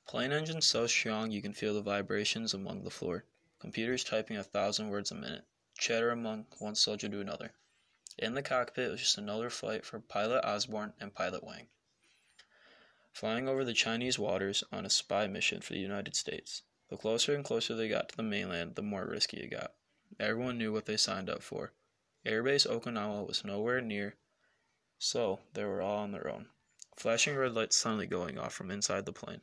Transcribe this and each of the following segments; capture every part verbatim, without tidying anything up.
Plane engines so strong you can feel the vibrations among the floor. Computers typing a thousand words a minute. Chatter among one soldier to another. In the cockpit was just another flight for Pilot Osborne and Pilot Wang, flying over the Chinese waters on a spy mission for the United States. The closer and closer they got to the mainland, the more risky it got. Everyone knew what they signed up for. Airbase Okinawa was nowhere near, so they were all on their own. Flashing red lights suddenly going off from inside the plane.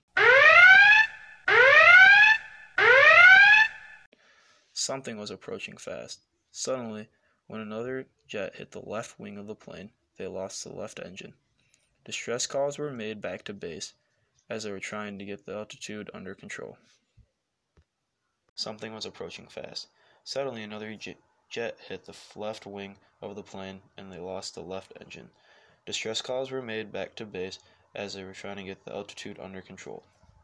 Something was approaching fast. Suddenly, when another jet hit the left wing of the plane, they lost the left engine. Distress calls were made back to base as they were trying to get the altitude under control. Something was approaching fast. Suddenly, another jet hit the left wing of the plane and they lost the left engine. Distress calls were made back to base as they were trying to get the altitude under control.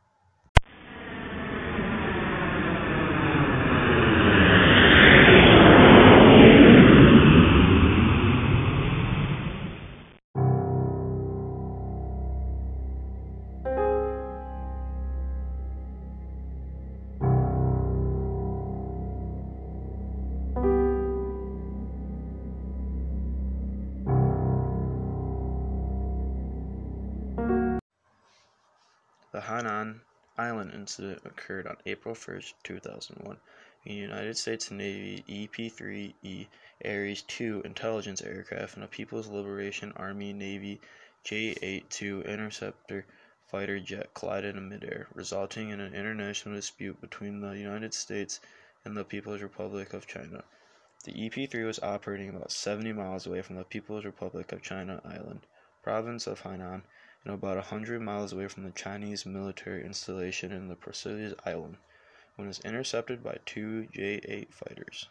The Hainan Island incident occurred on April first, two thousand one. A United States Navy E P three E Ares two intelligence aircraft and a People's Liberation Army Navy J eighty-two interceptor fighter jet collided in midair, resulting in an international dispute between the United States and the People's Republic of China. The E P three was operating about seventy miles away from the People's Republic of China Island, province of Hainan, and about one hundred miles away from the Chinese military installation in the Procilles Island, when it was intercepted by two J eight fighters.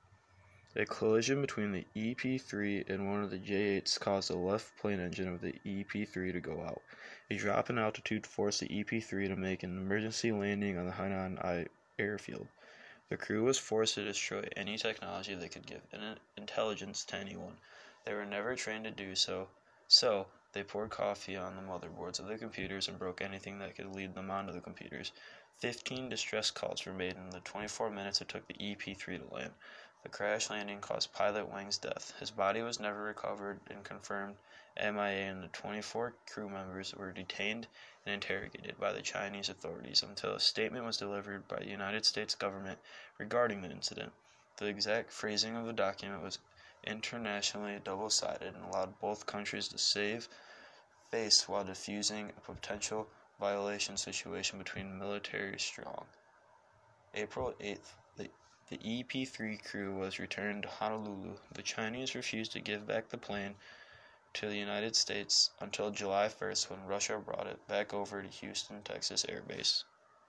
A collision between the E P three and one of the J eights caused the left plane engine of the E P three to go out. A drop in altitude forced the E P three to make an emergency landing on the Hainan airfield. The crew was forced to destroy any technology that could give intelligence to anyone. They were never trained to do so, so they poured coffee on the motherboards of the computers and broke anything that could lead them onto the computers. Fifteen distress calls were made in the twenty-four minutes it took the E P three to land. The crash landing caused Pilot Wang's death. His body was never recovered and confirmed M I A, and the twenty-four crew members were detained and interrogated by the Chinese authorities until a statement was delivered by the United States government regarding the incident. The exact phrasing of the document was internationally double-sided and allowed both countries to save face while diffusing a potential violation situation between military strong. April eighth, the, the E P three crew was returned to Honolulu. The Chinese refused to give back the plane to the United States until July first, when Russia brought it back over to Houston, Texas Air Base.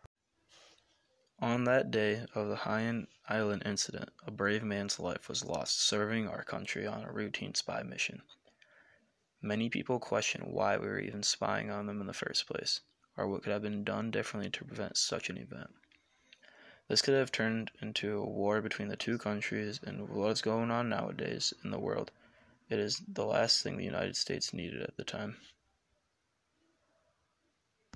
On that day of the Hainan Island incident, a brave man's life was lost serving our country on a routine spy mission. Many people question why we were even spying on them in the first place, or what could have been done differently to prevent such an event. This could have turned into a war between the two countries, and what is going on nowadays in the world, it is the last thing the United States needed at the time.